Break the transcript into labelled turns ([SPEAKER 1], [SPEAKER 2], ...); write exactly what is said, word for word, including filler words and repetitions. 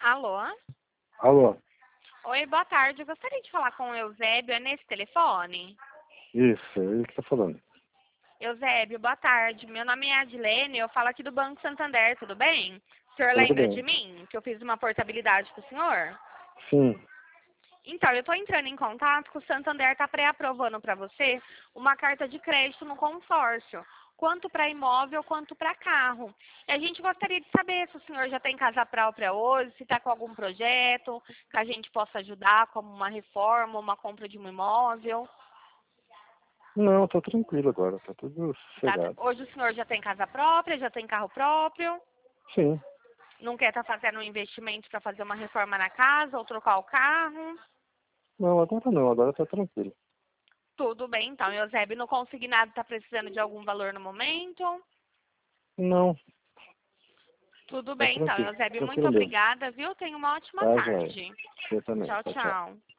[SPEAKER 1] Alô?
[SPEAKER 2] Alô?
[SPEAKER 1] Oi, boa tarde. Eu gostaria de falar com o Eusébio. É nesse telefone?
[SPEAKER 2] Isso, é ele que tá falando.
[SPEAKER 1] Eusébio, boa tarde. Meu nome é Adilene. Eu falo aqui do Banco Santander, tudo bem? O senhor
[SPEAKER 2] Tudo
[SPEAKER 1] lembra
[SPEAKER 2] bem.
[SPEAKER 1] de mim? Que eu fiz uma portabilidade com o senhor?
[SPEAKER 2] Sim.
[SPEAKER 1] Então, eu estou entrando em contato que o Santander está pré-aprovando para você uma carta de crédito no consórcio, quanto para imóvel quanto para carro. E a gente gostaria de saber se o senhor já tem casa própria hoje, se está com algum projeto que a gente possa ajudar, como uma reforma, uma compra de um imóvel.
[SPEAKER 2] Não, tá tranquilo agora, tá tudo
[SPEAKER 1] Tá?
[SPEAKER 2] sossegado.
[SPEAKER 1] Hoje o senhor já tem casa própria, já tem carro próprio,
[SPEAKER 2] Sim.
[SPEAKER 1] não quer estar fazendo um investimento para fazer uma reforma na casa ou trocar o carro.
[SPEAKER 2] Não, agora não, agora tá tranquilo.
[SPEAKER 1] Tudo bem, então. Eusébio, no consignado está precisando de algum valor no momento?
[SPEAKER 2] Não,
[SPEAKER 1] Tudo
[SPEAKER 2] tá
[SPEAKER 1] bem, então.
[SPEAKER 2] tranquilo.
[SPEAKER 1] Eusébio, muito
[SPEAKER 2] Tranquilo mesmo.
[SPEAKER 1] obrigada, viu? Tenha uma ótima
[SPEAKER 2] Tá, joia.
[SPEAKER 1] tarde.
[SPEAKER 2] Você também.
[SPEAKER 1] Tchau,
[SPEAKER 2] Tchau, tchau.
[SPEAKER 1] tchau.